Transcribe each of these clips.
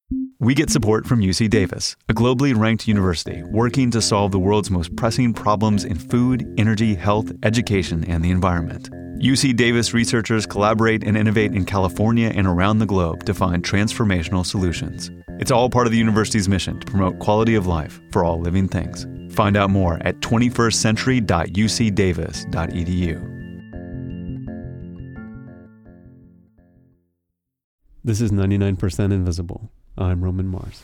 We get support from UC Davis, a globally ranked university working to solve the world's most pressing problems in food, energy, health, education, and the environment. UC Davis researchers collaborate and innovate in California and around the globe to find transformational solutions. It's all part of the university's mission to promote quality of life for all living things. Find out more at 21stcentury.ucdavis.edu. This is 99% Invisible. I'm Roman Mars.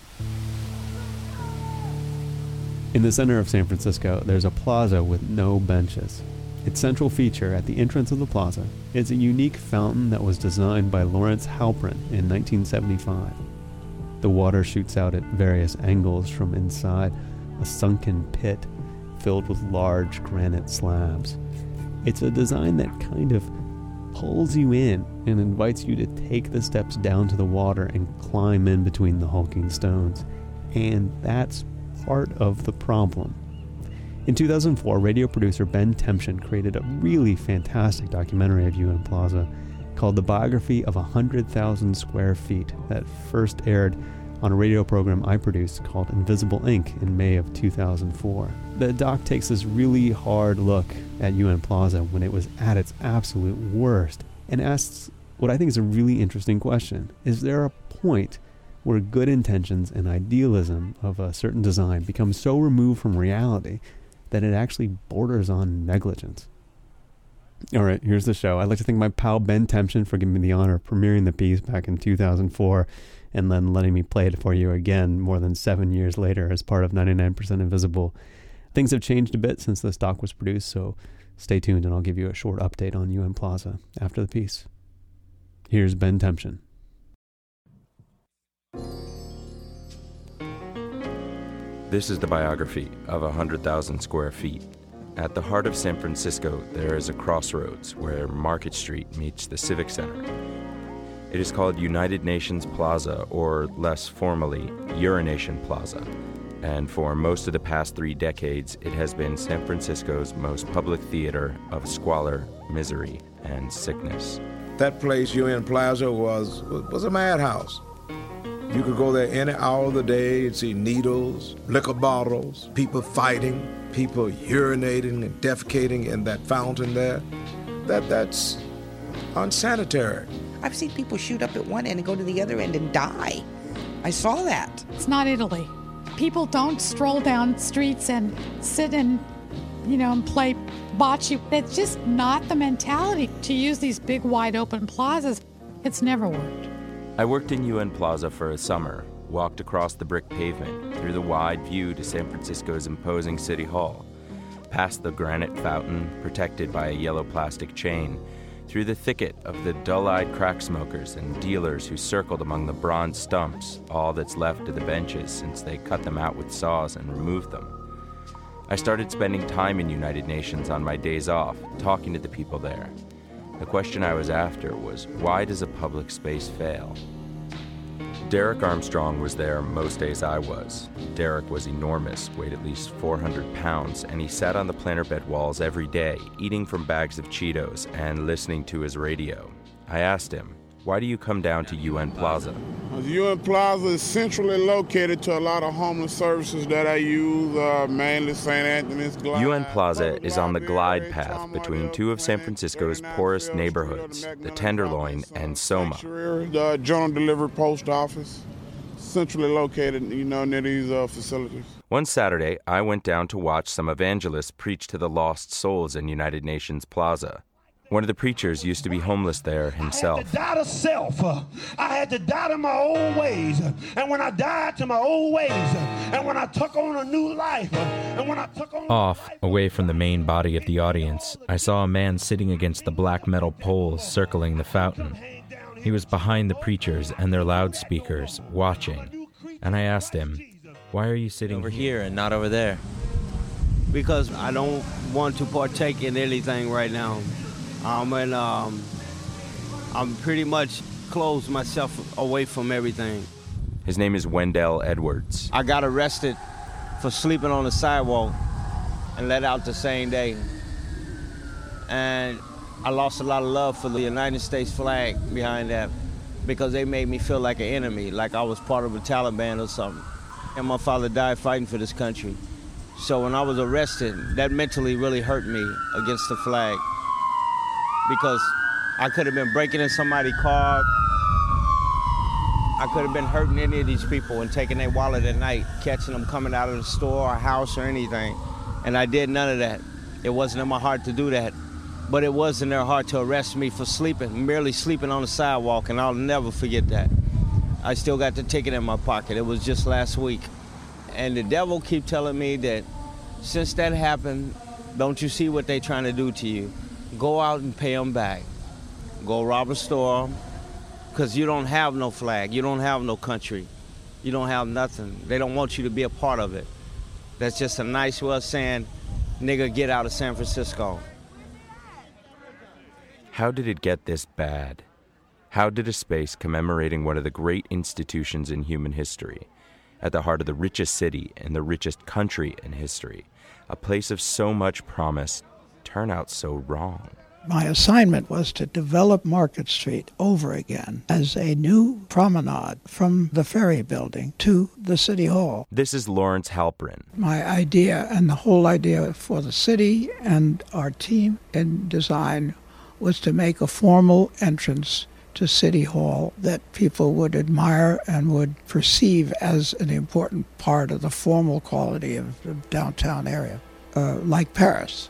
In the center of San Francisco, there's a plaza with no benches. Its central feature at the entrance of the plaza is a unique fountain that was designed by Lawrence Halprin in 1975. The water shoots out at various angles from inside a sunken pit filled with large granite slabs. It's a design that kind of pulls you in and invites you to take the steps down to the water and climb in between the hulking stones. And that's part of the problem. In 2004, radio producer Ben Temchin created a really fantastic documentary of UN Plaza called The Biography of 100,000 Square Feet that first aired on a radio program I produced called Invisible Inc. in May of 2004. The doc takes this really hard look at UN Plaza when it was at its absolute worst and asks what I think is a really interesting question. Is there a point where good intentions and idealism of a certain design become so removed from reality that it actually borders on negligence? All right, here's the show. I'd like to thank my pal Ben Temchin for giving me the honor of premiering the piece back in 2004 and then letting me play it for you again more than 7 years later as part of 99% Invisible. Things have changed a bit since this doc was produced, so stay tuned and I'll give you a short update on UN Plaza after the piece. Here's Ben Temchin. This is the biography of 100,000 square feet. At the heart of San Francisco, there is a crossroads where Market Street meets the Civic Center. It is called United Nations Plaza, or less formally, Urination Plaza. And for most of the past 3 decades, it has been San Francisco's most public theater of squalor, misery, and sickness. That place, UN Plaza, was a madhouse. You could go there any hour of the day and see needles, liquor bottles, people fighting, people urinating and defecating in that fountain there. That's unsanitary. I've seen people shoot up at one end and go to the other end and die. I saw that. It's not Italy. People don't stroll down streets and sit and, and play bocce. It's just not the mentality to use these big, wide open plazas. It's never worked. I worked in UN Plaza for a summer, walked across the brick pavement, through the wide view to San Francisco's imposing City Hall, past the granite fountain protected by a yellow plastic chain, through the thicket of the dull-eyed crack smokers and dealers who circled among the bronze stumps, all that's left of the benches since they cut them out with saws and removed them. I started spending time in United Nations on my days off, talking to the people there. The question I was after was, why does a public space fail? Derek Armstrong was there most days I was. Derek was enormous, weighed at least 400 pounds, and he sat on the planter bed walls every day, eating from bags of Cheetos and listening to his radio. I asked him, why do you come down to UN Plaza? UN Plaza is centrally located to a lot of homeless services that I use, mainly St. Anthony's Glide. UN Plaza is on the glide path between 2 of San Francisco's poorest neighborhoods, the Tenderloin and Soma. The General Delivery Post Office, centrally located, near these facilities. One Saturday, I went down to watch some evangelists preach to the lost souls in United Nations Plaza. One of the preachers used to be homeless there himself. I had to die to self. I had to die to my old ways. And when I died to my old ways, and when I took on a new life, and when I took on Off, away from the main body of the audience, I saw a man sitting against the black metal poles circling the fountain. He was behind the preachers and their loudspeakers, watching. And I asked him, why are you sitting over here and not over there? Because I don't want to partake in anything right now. I'm pretty much closed myself away from everything. His name is Wendell Edwards. I got arrested for sleeping on the sidewalk and let out the same day. And I lost a lot of love for the United States flag behind that. because they made me feel like an enemy, like I was part of the Taliban or something. And my father died fighting for this country. So when I was arrested, that mentally really hurt me against the flag, because I could have been breaking in somebody's car. I could have been hurting any of these people and taking their wallet at night, catching them coming out of the store or house or anything. And I did none of that. It wasn't in my heart to do that. But it was in their heart to arrest me for sleeping, merely sleeping on the sidewalk, and I'll never forget that. I still got the ticket in my pocket. It was just last week. And the devil keep telling me that since that happened, don't you see what they trying to do to you? Go out and pay them back. Go rob a store, because you don't have no flag. You don't have no country. You don't have nothing. They don't want you to be a part of it. That's just a nice way of saying, nigga, get out of San Francisco. How did it get this bad? How did a space commemorating one of the great institutions in human history, at the heart of the richest city and the richest country in history, a place of so much promise, turn out so wrong? My assignment was to develop Market Street over again as a new promenade from the Ferry Building to the City Hall. This is Lawrence Halprin. My idea, and the whole idea for the city and our team in design, was to make a formal entrance to City Hall that people would admire and would perceive as an important part of the formal quality of the downtown area, like Paris.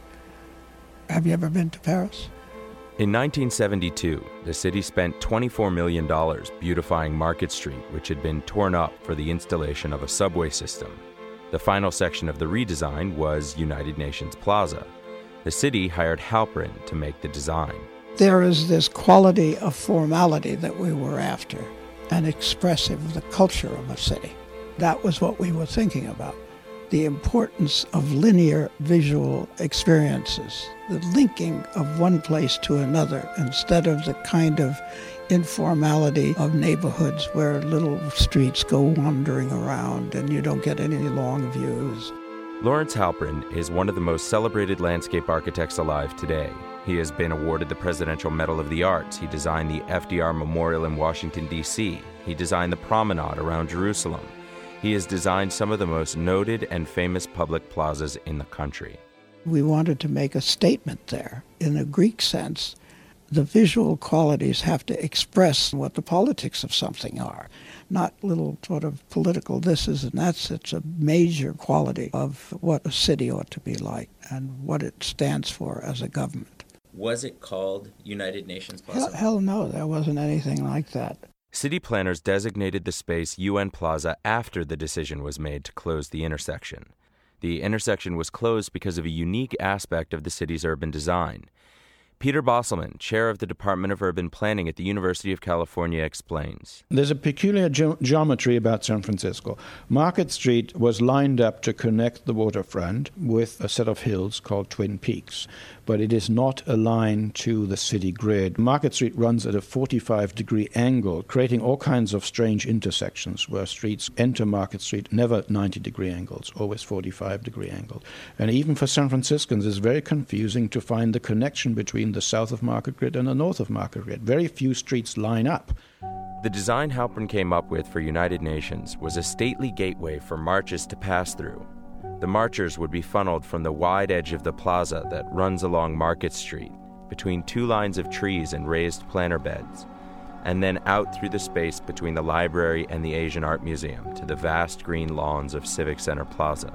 Have you ever been to Paris? In 1972, the city spent $24 million beautifying Market Street, which had been torn up for the installation of a subway system. The final section of the redesign was United Nations Plaza. The city hired Halprin to make the design. There is this quality of formality that we were after, and expressive of the culture of a city. That was what we were thinking about. The importance of linear visual experiences, the linking of one place to another instead of the kind of informality of neighborhoods where little streets go wandering around and you don't get any long views. Lawrence Halprin is one of the most celebrated landscape architects alive today. He has been awarded the Presidential Medal of the Arts. He designed the FDR Memorial in Washington, D.C. He designed the promenade around Jerusalem. He has designed some of the most noted and famous public plazas in the country. We wanted to make a statement there. In a Greek sense, the visual qualities have to express what the politics of something are, not little sort of political thises and that's. It's a major quality of what a city ought to be like and what it stands for as a government. Was it called United Nations Plaza? Hell no, there wasn't anything like that. City planners designated the space UN Plaza after the decision was made to close the intersection. The intersection was closed because of a unique aspect of the city's urban design. Peter Bosselman, chair of the Department of Urban Planning at the University of California, explains. There's a peculiar geometry about San Francisco. Market Street was lined up to connect the waterfront with a set of hills called Twin Peaks, but it is not aligned to the city grid. Market Street runs at a 45-degree angle, creating all kinds of strange intersections where streets enter Market Street, never 90-degree angles, always 45-degree angles. And even for San Franciscans, it's very confusing to find the connection between the south of Market Grid and the north of Market Grid. Very few streets line up. The design Halprin came up with for United Nations was a stately gateway for marches to pass through. The marchers would be funneled from the wide edge of the plaza that runs along Market Street, between two lines of trees and raised planter beds, and then out through the space between the library and the Asian Art Museum to the vast green lawns of Civic Center Plaza.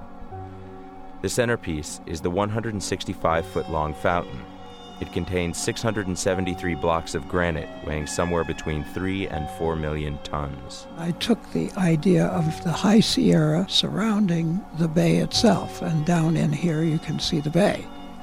The centerpiece is the 165-foot-long fountain. It contains 673 blocks of granite weighing somewhere between 3 and 4 million tons. I took the idea of the High Sierra surrounding the bay itself, and down in here you can see the bay.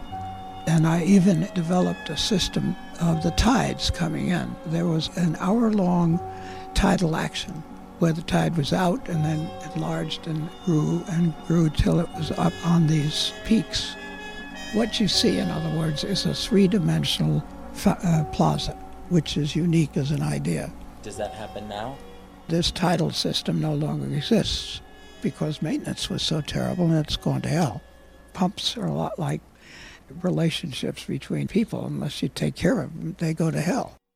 And I even developed a system of the tides coming in. There was an hour-long tidal action where the tide was out and then enlarged and grew till it was up on these peaks. What you see, in other words, is a three-dimensional plaza, which is unique as an idea. Does that happen now? This tidal system no longer exists because maintenance was so terrible and it's gone to hell. Pumps are a lot like relationships between people. Unless you take care of them, they go to hell.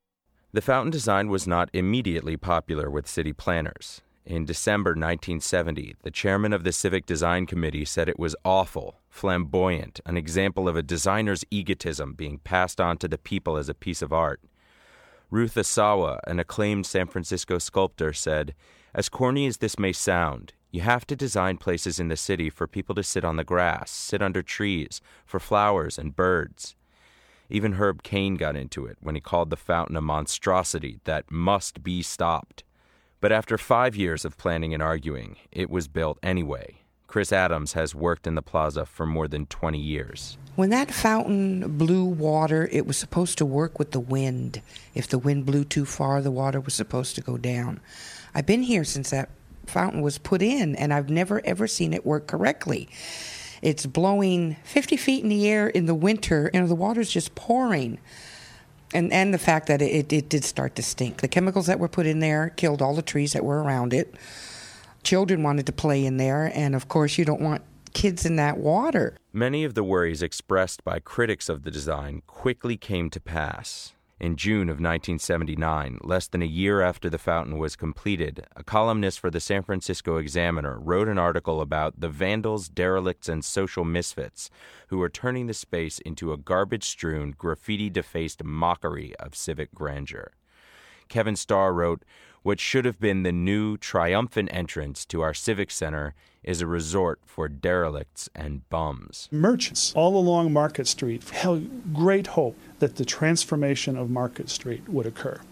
The fountain design was not immediately popular with city planners. In December 1970, the chairman of the Civic Design Committee said it was awful, flamboyant, an example of a designer's egotism being passed on to the people as a piece of art. Ruth Asawa, an acclaimed San Francisco sculptor, said, "As corny as this may sound, you have to design places in the city for people to sit on the grass, sit under trees, for flowers and birds." Even Herb Caen got into it when he called the fountain a monstrosity that must be stopped. But after 5 years of planning and arguing, it was built anyway. Chris Adams has worked in the plaza for more than 20 years. When that fountain blew water, it was supposed to work with the wind. If the wind blew too far, the water was supposed to go down. I've been here since that fountain was put in, and I've never, ever seen it work correctly. It's blowing 50 feet in the air in the winter, and the water's just pouring. And the fact that it did start to stink. The chemicals that were put in there killed all the trees that were around it. Children wanted to play in there, and of course you don't want kids in that water. Many of the worries expressed by critics of the design quickly came to pass. In June of 1979, less than a year after the fountain was completed, a columnist for the San Francisco Examiner wrote an article about the vandals, derelicts, and social misfits who were turning the space into a garbage-strewn, graffiti-defaced mockery of civic grandeur. Kevin Starr wrote, "What should have been the new, triumphant entrance to our civic center is a resort for derelicts and bums." Merchants all along Market Street held great hope that the transformation of Market Street would occur.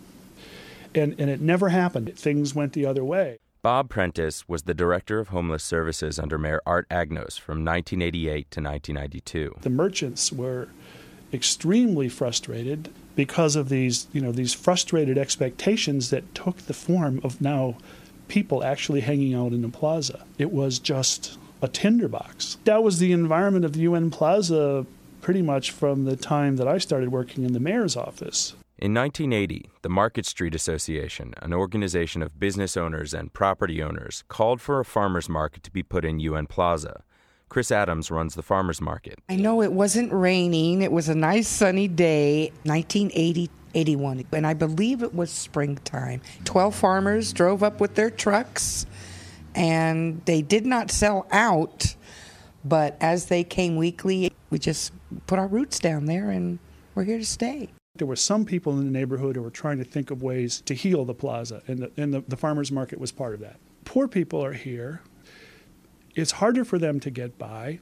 And it never happened. Things went the other way. Bob Prentice was the director of homeless services under Mayor Art Agnos from 1988 to 1992. The merchants were extremely frustrated because of these frustrated expectations that took the form of now people actually hanging out in the plaza. It was just a tinderbox. That was the environment of the UN Plaza pretty much from the time that I started working in the mayor's office. In 1980, the Market Street Association, an organization of business owners and property owners, called for a farmers market to be put in UN Plaza. Chris Adams runs the farmers market. I know it wasn't raining. It was a nice sunny day, 1980-81, and I believe it was springtime. 12 farmers drove up with their trucks, and they did not sell out, but as they came weekly, we just put our roots down there, and we're here to stay. There were some people in the neighborhood who were trying to think of ways to heal the plaza, and the farmers market was part of that. Poor people are here. It's harder for them to get by.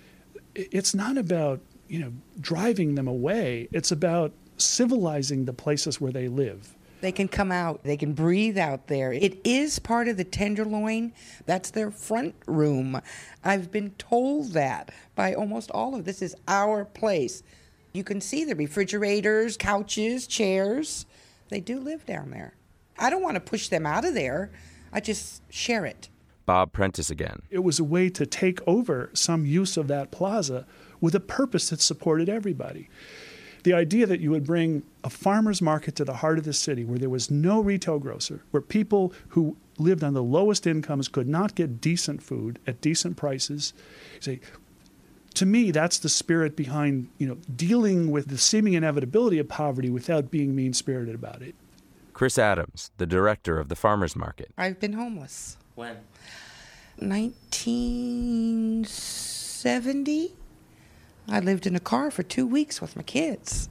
It's not about, driving them away. It's about civilizing the places where they live. They can come out. They can breathe out there. It is part of the Tenderloin. That's their front room. I've been told that by almost all of this is our place. You can see the refrigerators, couches, chairs. They do live down there. I don't want to push them out of there. I just share it. Bob Prentice again. It was a way to take over some use of that plaza with a purpose that supported everybody. The idea that you would bring a farmer's market to the heart of the city where there was no retail grocer, where people who lived on the lowest incomes could not get decent food at decent prices. To me, that's the spirit behind, dealing with the seeming inevitability of poverty without being mean-spirited about it. Chris Adams, the director of the farmers market. I've been homeless. When? 1970. I lived in a car for 2 weeks with my kids.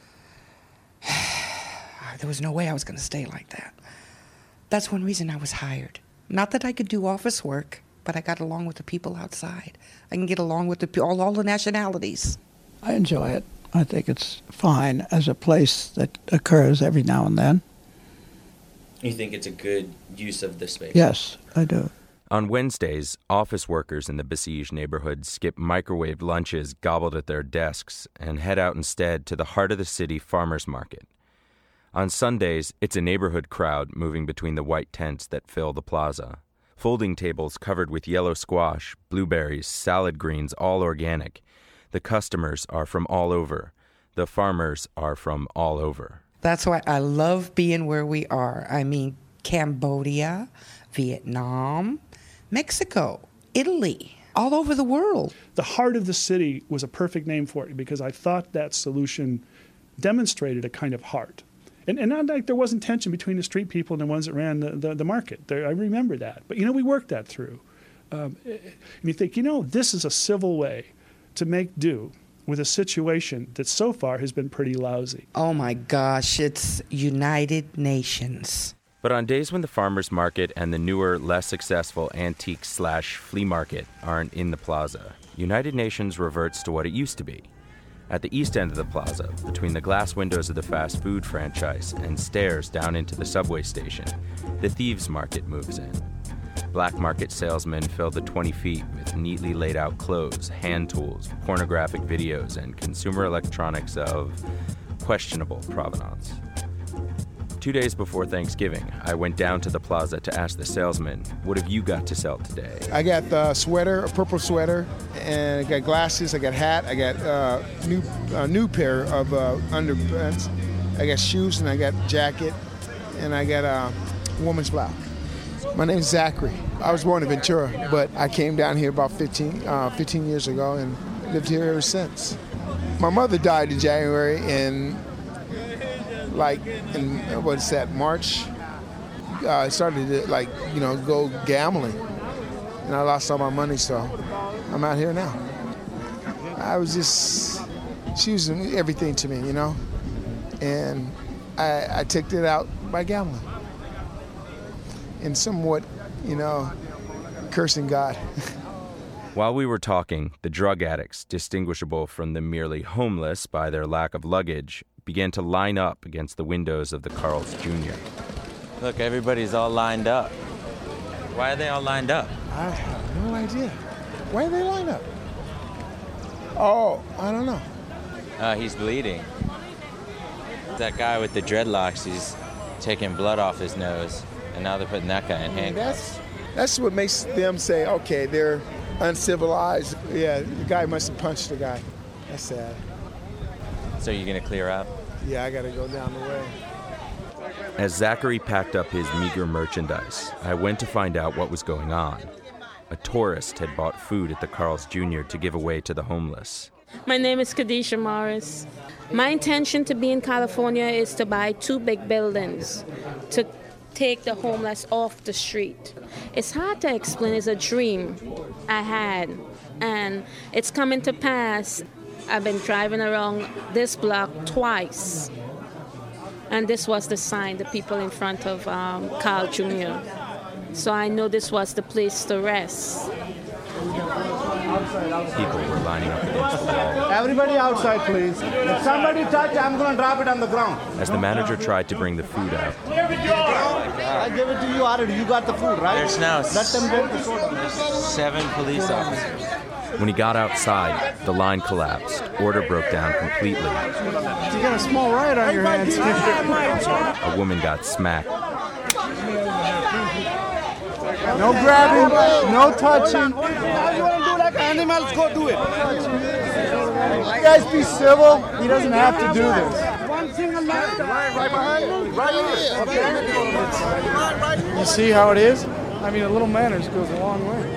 There was no way I was going to stay like that. That's one reason I was hired. Not that I could do office work, but I got along with the people outside. I can get along with all the nationalities. I enjoy it. I think it's fine as a place that occurs every now and then. You think it's a good use of the space? Yes, I do. On Wednesdays, office workers in the besieged neighborhood skip microwaved lunches gobbled at their desks and head out instead to the heart of the city farmers market. On Sundays, it's a neighborhood crowd moving between the white tents that fill the plaza. Folding tables covered with yellow squash, blueberries, salad greens, all organic. The customers are from all over. The farmers are from all over. That's why I love being where we are. I mean, Cambodia, Vietnam, Mexico, Italy, all over the world. The heart of the city was a perfect name for it because I thought that solution demonstrated a kind of heart. And not like there wasn't tension between the street people and the ones that ran the market. I remember that. But, we worked that through. And you think, this is a civil way to make do with a situation that so far has been pretty lousy. Oh my gosh, it's United Nations. But on days when the farmers market and the newer, less successful antique/flea market aren't in the plaza, United Nations reverts to what it used to be. At the east end of the plaza, between the glass windows of the fast food franchise and stairs down into the subway station, the thieves' market moves in. Black market salesmen fill the 20 feet with neatly laid out clothes, hand tools, pornographic videos, and consumer electronics of questionable provenance. 2 days before Thanksgiving, I went down to the plaza to ask the salesman, what have you got to sell today? I got a sweater, a purple sweater, and I got glasses, I got hat, I got a new pair of underpants, I got shoes, and I got jacket, and I got a woman's blouse. My name's Zachary. I was born in Ventura, but I came down here about 15 years ago and lived here ever since. My mother died in January, and March, I started to go gambling, and I lost all my money, so I'm out here now. She was everything to me, and I took it out by gambling. And somewhat, cursing God. While we were talking, the drug addicts, distinguishable from the merely homeless by their lack of luggage, began to line up against the windows of the Carl's Jr. Look, everybody's all lined up. Why are they all lined up? I have no idea. Why are they lined up? Oh, I don't know. He's bleeding. That guy with the dreadlocks, he's taking blood off his nose. And now they're putting that guy in handcuffs. That's what makes them say, okay, they're uncivilized. Yeah, the guy must have punched the guy. That's sad. So you're going to clear up? Yeah, I got to go down the way. As Zachary packed up his meager merchandise, I went to find out what was going on. A tourist had bought food at the Carl's Jr. to give away to the homeless. My name is Kadisha Morris. My intention to be in California is to buy 2 big buildings to take the homeless off the street. It's hard to explain. It's a dream I had, and it's coming to pass. I've been driving around this block twice, and this was the sign, the people in front of Carl Jr. So I know this was the place to rest. People were lining up against the wall. Everybody outside, please. If somebody touch, I'm going to drop it on the ground. As the manager tried to bring the food out, I gave it to you already. You got the food, right? There's now Let them get the soda. 7 police officers. when he got outside, the line collapsed. Order broke down completely. You got a small riot on your hands. A woman got smacked. No grabbing, no touching. Now you want to do like animals, go do it. You guys be civil. He doesn't have to do this. One single line. Right behind me? Right here. Okay. You see how it is? I mean, a little manners goes a long way.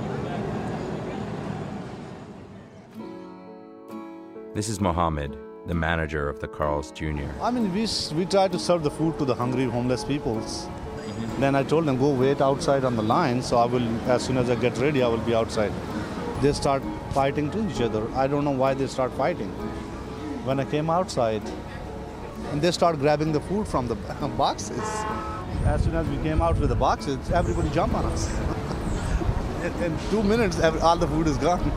This is Mohammed, the manager of the Carl's Jr. I mean, we try to serve the food to the hungry homeless peoples. Then I told them, go wait outside on the line, so I will, as soon as I get ready, I will be outside. They start fighting to each other. I don't know why they start fighting. When I came outside, and they start grabbing the food from the boxes. As soon as we came out with the boxes, everybody jumped on us. In 2 minutes, all the food is gone.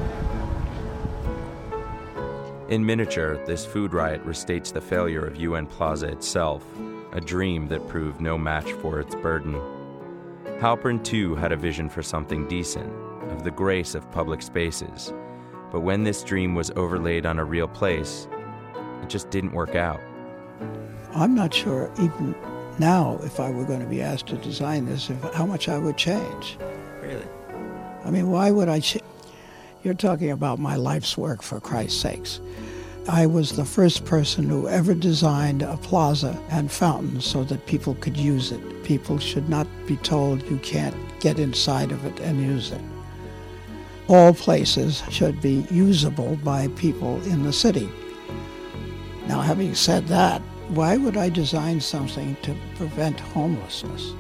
In miniature, this food riot restates the failure of UN Plaza itself, a dream that proved no match for its burden. Halpern, too, had a vision for something decent, of the grace of public spaces. But when this dream was overlaid on a real place, it just didn't work out. I'm not sure even now, if I were going to be asked to design this, how much I would change. Really? I mean, why would I change? You're talking about my life's work, for Christ's sakes. I was the first person who ever designed a plaza and fountains so that people could use it. People should not be told you can't get inside of it and use it. All places should be usable by people in the city. Now, having said that, Why would I design something to prevent homelessness?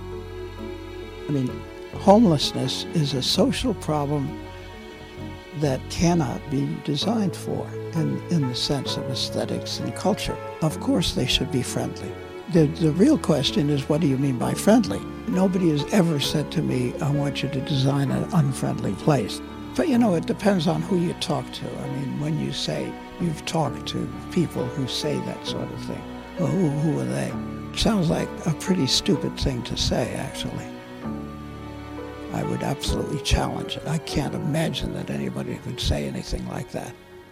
I mean, homelessness is a social problem that cannot be designed for in the sense of aesthetics and culture. Of course they should be friendly. The real question is, what do you mean by friendly? Nobody has ever said to me, I want you to design an unfriendly place. But it depends on who you talk to. I mean, when you say you've talked to people who say that sort of thing, well, who are they? Sounds like a pretty stupid thing to say, actually. I would absolutely challenge it. I can't imagine that anybody would say anything like that.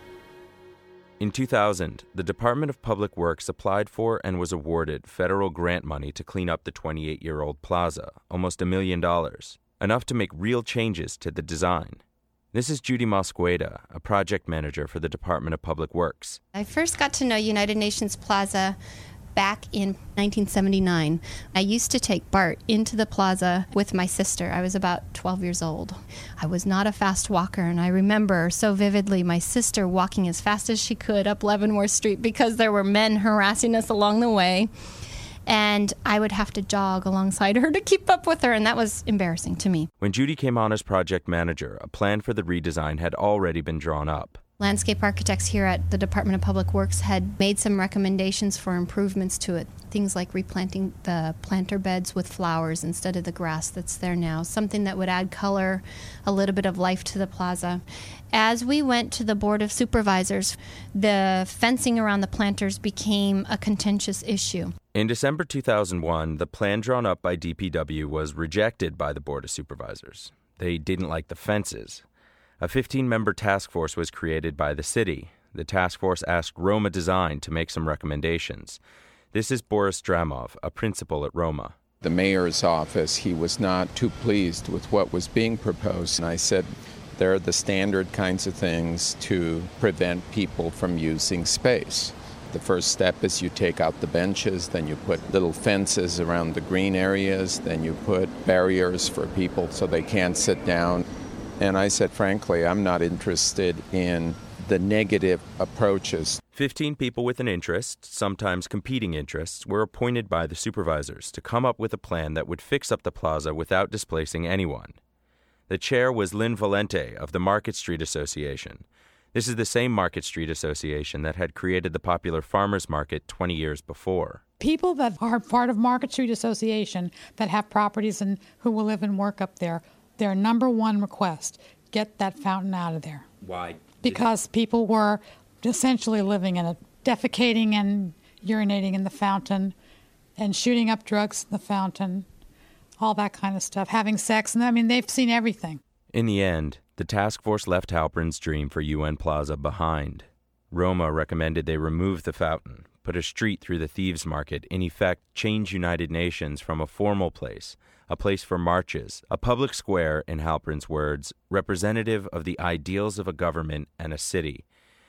In 2000, the Department of Public Works applied for and was awarded federal grant money to clean up the 28-year-old plaza, almost $1 million, enough to make real changes to the design. This is Judy Mosqueda, a project manager for the Department of Public Works. I first got to know United Nations Plaza back in 1979. I used to take Bart into the plaza with my sister. I was about 12 years old. I was not a fast walker, and I remember so vividly my sister walking as fast as she could up Leavenworth Street because there were men harassing us along the way, and I would have to jog alongside her to keep up with her, and that was embarrassing to me. When Judy came on as project manager, a plan for the redesign had already been drawn up. Landscape architects here at the Department of Public Works had made some recommendations for improvements to it. Things like replanting the planter beds with flowers instead of the grass that's there now, something that would add color, a little bit of life to the plaza. As we went to the Board of Supervisors, the fencing around the planters became a contentious issue. In December 2001, the plan drawn up by DPW was rejected by the Board of Supervisors. They didn't like the fences. A 15-member task force was created by the city. The task force asked Roma Design to make some recommendations. This is Boris Dramov, a principal at Roma. The mayor's office, he was not too pleased with what was being proposed. And I said, there are the standard kinds of things to prevent people from using space. The first step is you take out the benches, then you put little fences around the green areas, then you put barriers for people so they can't sit down. And I said, frankly, I'm not interested in the negative approaches. 15 people with an interest, sometimes competing interests, were appointed by the supervisors to come up with a plan that would fix up the plaza without displacing anyone. The chair was Lynn Valente of the Market Street Association. This is the same Market Street Association that had created the popular farmers market 20 years before. People that are part of Market Street Association that have properties and who will live and work up there, their number one request, get that fountain out of there. Why? Because people were essentially living in it, defecating and urinating in the fountain and shooting up drugs in the fountain, all that kind of stuff, having sex. And I mean, they've seen everything. In the end, the task force left Halperin's dream for UN Plaza behind. Roma recommended they remove the fountain, put a street through the Thieves' Market, in effect change United Nations from a formal place, a place for marches, a public square, in Halperin's words, representative of the ideals of a government and a city,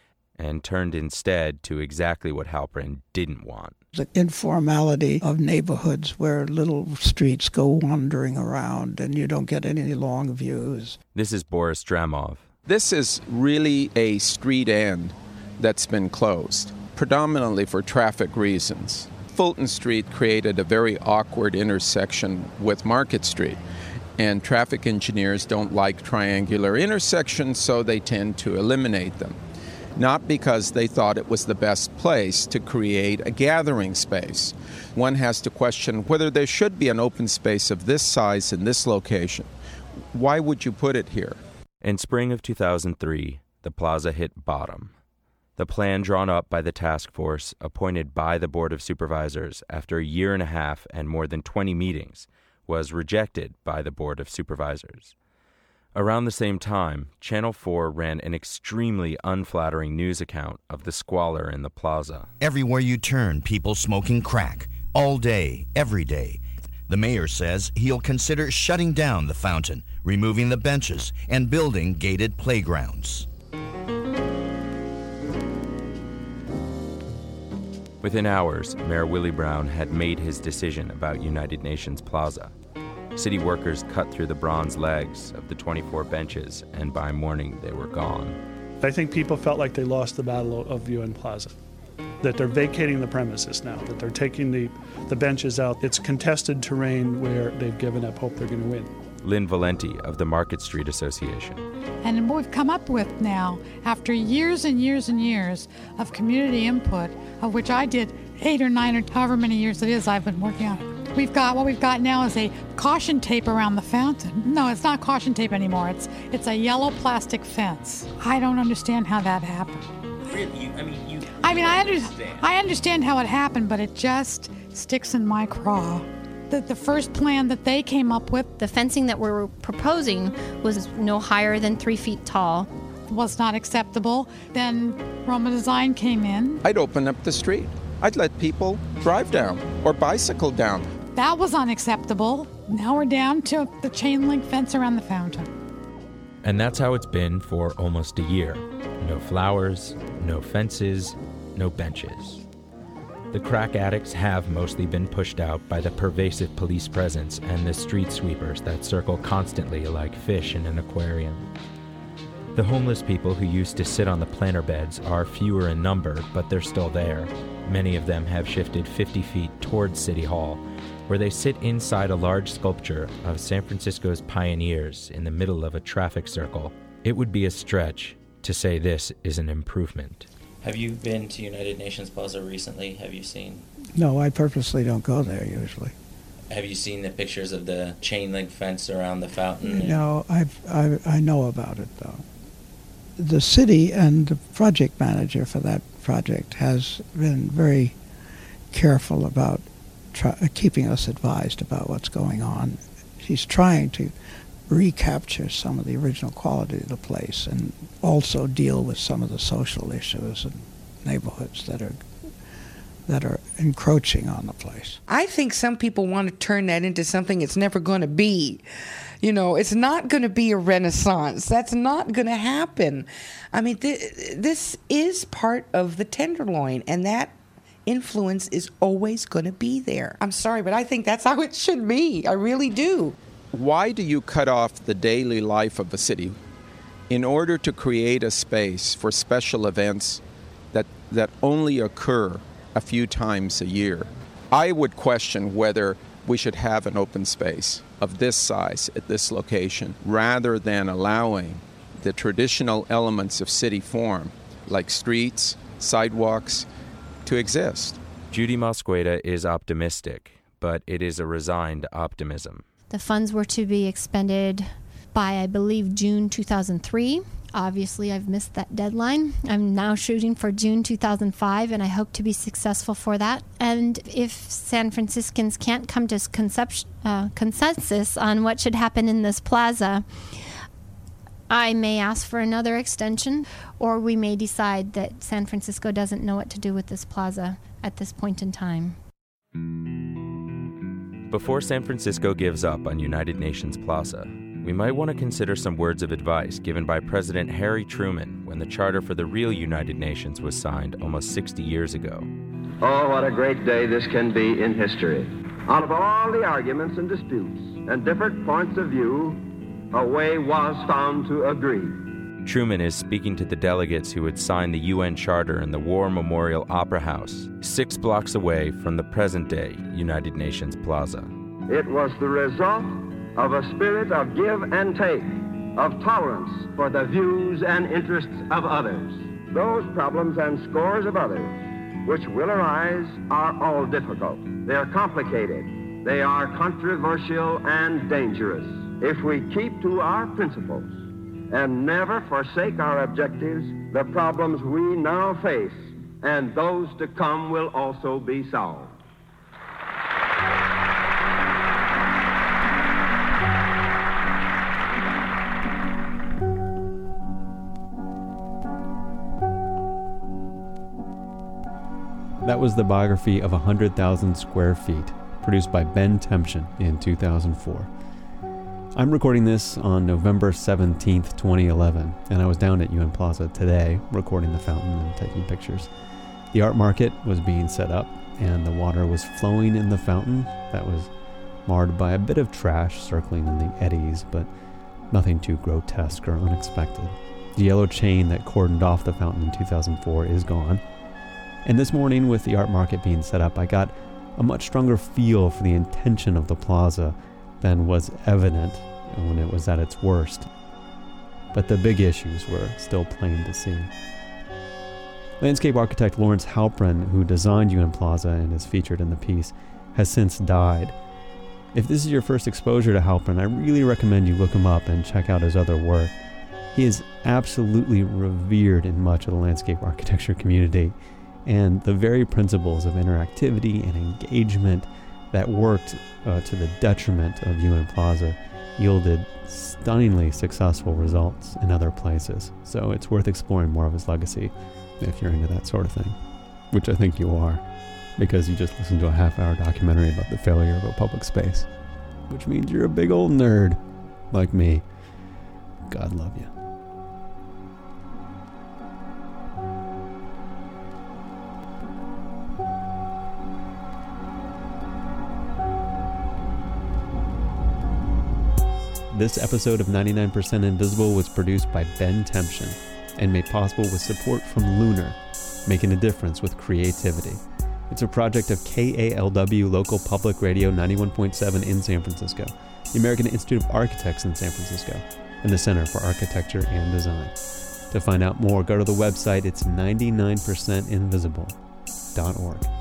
and turned instead to exactly what Halperin didn't want. The informality of neighborhoods where little streets go wandering around and you don't get any long views. This is Boris Dramov. This is really a street end that's been closed, predominantly for traffic reasons. Fulton Street created a very awkward intersection with Market Street, and traffic engineers don't like triangular intersections, so they tend to eliminate them. Not because they thought it was the best place to create a gathering space. One has to question whether there should be an open space of this size in this location. Why would you put it here? In spring of 2003, the plaza hit bottom. The plan drawn up by the task force, appointed by the Board of Supervisors after a year and a half and more than 20 meetings, was rejected by the Board of Supervisors. Around the same time, Channel 4 ran an extremely unflattering news account of the squalor in the plaza. Everywhere you turn, people smoking crack, all day, every day. The mayor says he'll consider shutting down the fountain, removing the benches, and building gated playgrounds. Within hours, Mayor Willie Brown had made his decision about United Nations Plaza. City workers cut through the bronze legs of the 24 benches, and by morning they were gone. I think people felt like they lost the battle of UN Plaza. that they're vacating the premises now, that they're taking the benches out. It's contested terrain where they've given up hope they're going to win. Lynn Valenti of the Market Street Association. And what we've come up with now, after years and years and years of community input, of which I did 8 or 9 or however many years it is I've been working on it, what we've got now is a caution tape around the fountain. No, it's not caution tape anymore. It's a yellow plastic fence. I don't understand how that happened. Really? I understand how it happened, but it just sticks in my craw. The first plan that they came up with, the fencing that we're proposing was no higher than 3 feet tall. Was not acceptable. Then Roma Design came in. I'd open up the street. I'd let people drive down or bicycle down. That was unacceptable. Now we're down to the chain link fence around the fountain. And that's how it's been for almost a year. No flowers, no fences, no benches. The crack addicts have mostly been pushed out by the pervasive police presence and the street sweepers that circle constantly like fish in an aquarium. The homeless people who used to sit on the planter beds are fewer in number, but they're still there. Many of them have shifted 50 feet towards City Hall, where they sit inside a large sculpture of San Francisco's pioneers in the middle of a traffic circle. It would be a stretch to say this is an improvement. Have you been to United Nations Plaza recently? Have you seen? No, I purposely don't go there usually. Have you seen the pictures of the chain link fence around the fountain? No, I know about it though. The city and the project manager for that project has been very careful about keeping us advised about what's going on. She's trying to recapture some of the original quality of the place and also deal with some of the social issues and neighborhoods that are encroaching on the place. I think some people want to turn that into something it's never going to be. You know, it's not going to be a renaissance. That's not going to happen. I mean, this is part of the Tenderloin, and that influence is always going to be there. I'm sorry, but I think that's how it should be. I really do. Why do you cut off the daily life of a city in order to create a space for special events that only occur a few times a year? I would question whether we should have an open space of this size at this location rather than allowing the traditional elements of city form, like streets, sidewalks, to exist. Judy Mosqueda is optimistic, but it is a resigned optimism. The funds were to be expended by, I believe, June 2003. Obviously, I've missed that deadline. I'm now shooting for June 2005, and I hope to be successful for that. And if San Franciscans can't come to consensus on what should happen in this plaza, I may ask for another extension, or we may decide that San Francisco doesn't know what to do with this plaza at this point in time. Before San Francisco gives up on United Nations Plaza, we might want to consider some words of advice given by President Harry Truman when the charter for the real United Nations was signed almost 60 years ago. Oh, what a great day this can be in history. Out of all the arguments and disputes and different points of view, a way was found to agree. Truman is speaking to the delegates who had signed the UN Charter in the War Memorial Opera House, 6 blocks away from the present-day United Nations Plaza. It was the result of a spirit of give and take, of tolerance for the views and interests of others. Those problems and scores of others which will arise are all difficult. They are complicated. They are controversial and dangerous. If we keep to our principles and never forsake our objectives, the problems we now face and those to come will also be solved. That was the biography of 100,000 Square Feet, produced by Ben Temchin in 2004. I'm recording this on November 17th, 2011, and I was down at UN Plaza today recording the fountain and taking pictures. The art market was being set up, and the water was flowing in the fountain that was marred by a bit of trash circling in the eddies, but nothing too grotesque or unexpected. The yellow chain that cordoned off the fountain in 2004 is gone, And this morning, with the art market being set up, I got a much stronger feel for the intention of the plaza than was evident when it was at its worst. But the big issues were still plain to see. Landscape architect Lawrence Halprin, who designed UN Plaza and is featured in the piece, has since died. If this is your first exposure to Halprin, I really recommend you look him up and check out his other work. He is absolutely revered in much of the landscape architecture community, and the very principles of interactivity and engagement that worked to the detriment of UN Plaza yielded stunningly successful results in other places. So it's worth exploring more of his legacy if you're into that sort of thing, which I think you are, because you just listened to a half-hour documentary about the failure of a public space, which means you're a big old nerd like me. God love you. This episode of 99% Invisible was produced by Ben Temption and made possible with support from Lunar, making a difference with creativity. It's a project of KALW Local Public Radio 91.7 in San Francisco, the American Institute of Architects in San Francisco, and the Center for Architecture and Design. To find out more, go to the website. It's 99percentinvisible.org.